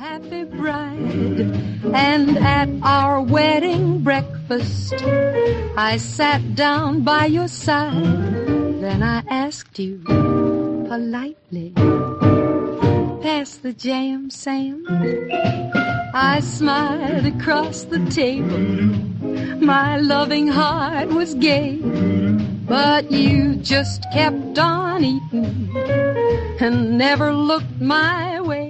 happy bride, and at our wedding breakfast, I sat down by your side. Then I asked you politely, pass the jam, Sam. I smiled across the table. My loving heart was gay, but you just kept on eating and never looked my way.